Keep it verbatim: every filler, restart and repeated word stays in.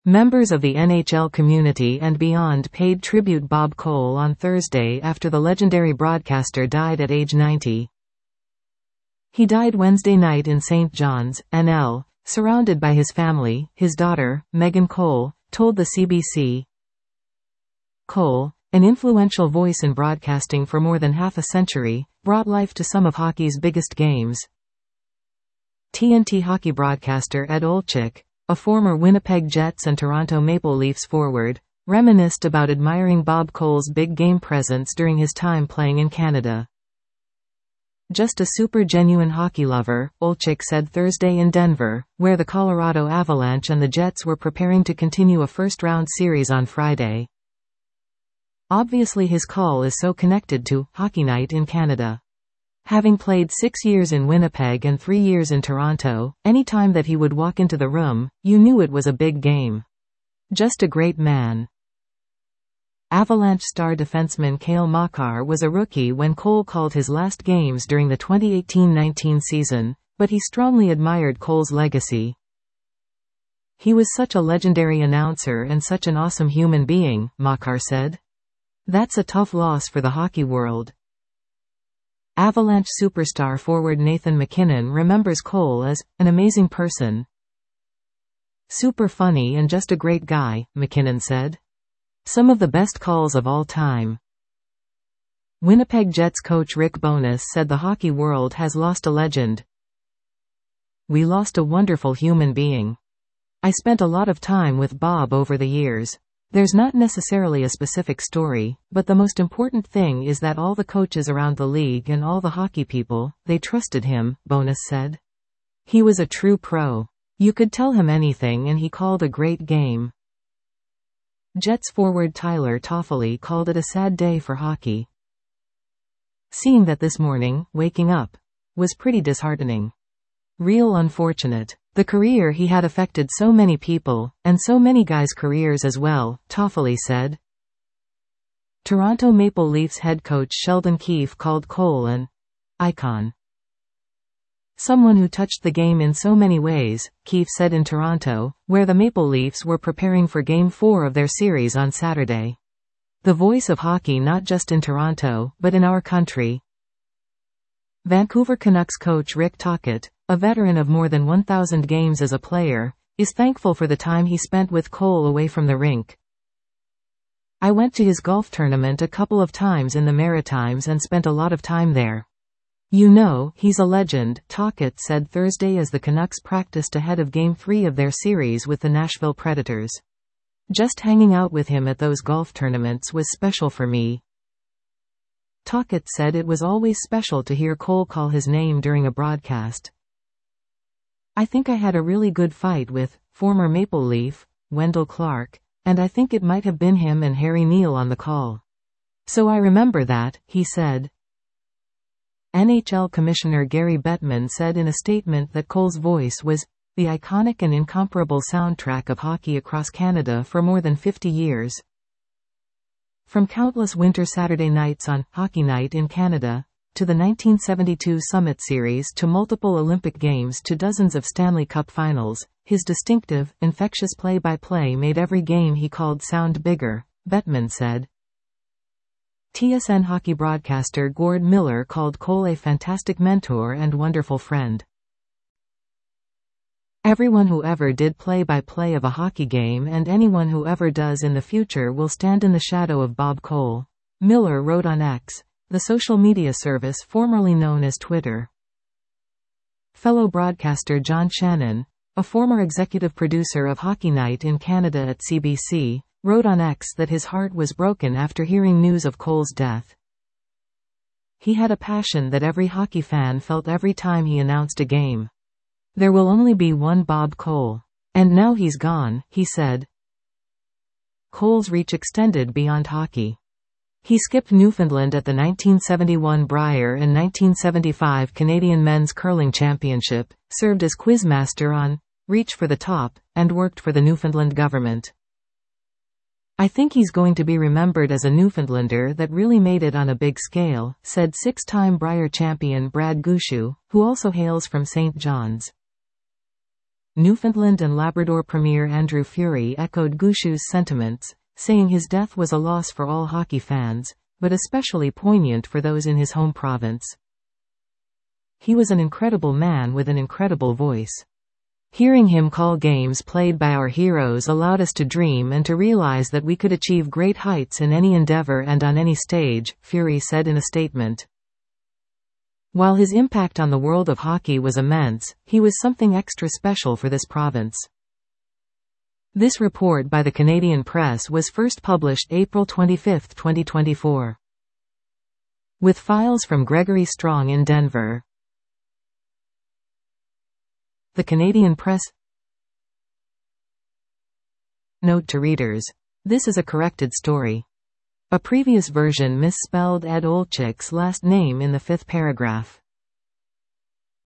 Members of the N H L community and beyond paid tribute Bob Cole on Thursday after the legendary broadcaster died at age ninety. He died Wednesday night in Saint John's, N L, surrounded by his family. His daughter, Megan Cole, told the C B C. Cole, an influential voice in broadcasting for more than half a century, brought life to some of hockey's biggest games. T N T hockey broadcaster Ed Olczyk, a former Winnipeg Jets and Toronto Maple Leafs forward, reminisced about admiring Bob Cole's big game presence during his time playing in Canada. "Just a super genuine hockey lover," Olczyk said Thursday in Denver, where the Colorado Avalanche and the Jets were preparing to continue a first-round series on Friday. Obviously his call is so connected to Hockey Night in Canada. Having played six years in Winnipeg and three years in Toronto, any time that he would walk into the room, you knew it was a big game. Just a great man. Avalanche star defenseman Cale Makar was a rookie when Cole called his last games during the twenty eighteen nineteen season, but he strongly admired Cole's legacy. "He was such a legendary announcer and such an awesome human being," Makar said. "That's a tough loss for the hockey world." Avalanche superstar forward Nathan MacKinnon remembers Cole as an amazing person. "Super funny and just a great guy," MacKinnon said. "Some of the best calls of all time." Winnipeg Jets coach Rick Bowness said the hockey world has lost a legend. "We lost a wonderful human being. I spent a lot of time with Bob over the years. There's not necessarily a specific story, but the most important thing is that all the coaches around the league and all the hockey people, they trusted him," Bowness said. "He was a true pro. You could tell him anything and he called a great game." Jets forward Tyler Toffoli called it a sad day for hockey. "Seeing that this morning, waking up, was pretty disheartening. Real unfortunate. The career he had affected so many people, and so many guys' careers as well," Toffoli said. Toronto Maple Leafs head coach Sheldon Keefe called Cole an icon. "Someone who touched the game in so many ways," Keefe said in Toronto, where the Maple Leafs were preparing for Game four of their series on Saturday. "The voice of hockey not just in Toronto, but in our country." Vancouver Canucks coach Rick Tocchet, a veteran of more than one thousand games as a player, is thankful for the time he spent with Cole away from the rink. "I went to his golf tournament a couple of times in the Maritimes and spent a lot of time there. You know, he's a legend," Tocchet said Thursday as the Canucks practiced ahead of Game three of their series with the Nashville Predators. "Just hanging out with him at those golf tournaments was special for me." Tocchet said it was always special to hear Cole call his name during a broadcast. "I think I had a really good fight with former Maple Leaf, Wendell Clark, and I think it might have been him and Harry Neale on the call. So I remember that," he said. N H L Commissioner Gary Bettman said in a statement that Cole's voice was the iconic and incomparable soundtrack of hockey across Canada for more than fifty years. From countless winter Saturday nights on Hockey Night in Canada, to the nineteen seventy-two Summit Series to multiple Olympic Games to dozens of Stanley Cup finals, his distinctive, infectious play-by-play made every game he called sound bigger, Bettman said. T S N hockey broadcaster Gord Miller called Cole a fantastic mentor and wonderful friend. "Everyone who ever did play-by-play of a hockey game and anyone who ever does in the future will stand in the shadow of Bob Cole," Miller wrote on X, the social media service formerly known as Twitter. Fellow broadcaster John Shannon, a former executive producer of Hockey Night in Canada at C B C, wrote on X that his heart was broken after hearing news of Cole's death. "He had a passion that every hockey fan felt every time he announced a game. There will only be one Bob Cole. And now he's gone," he said. Cole's reach extended beyond hockey. He skipped Newfoundland at the nineteen seventy-one Brier and nineteen seventy-five Canadian Men's Curling Championship, served as quizmaster on Reach for the Top, and worked for the Newfoundland government. "I think he's going to be remembered as a Newfoundlander that really made it on a big scale," said six-time Brier champion Brad Gushue, who also hails from Saint John's. Newfoundland and Labrador Premier Andrew Furey echoed Gushue's sentiments, saying his death was a loss for all hockey fans, but especially poignant for those in his home province. He was an incredible man with an incredible voice. Hearing him call games played by our heroes allowed us to dream and to realize that we could achieve great heights in any endeavor and on any stage, Furey said in a statement. While his impact on the world of hockey was immense, he was something extra special for this province. This report by the Canadian Press was first published April twenty-fifth, twenty twenty-four. With files from Gregory Strong in Denver. The Canadian Press. Note to readers. This is a corrected story. A previous version misspelled Ed Olchik's last name in the fifth paragraph.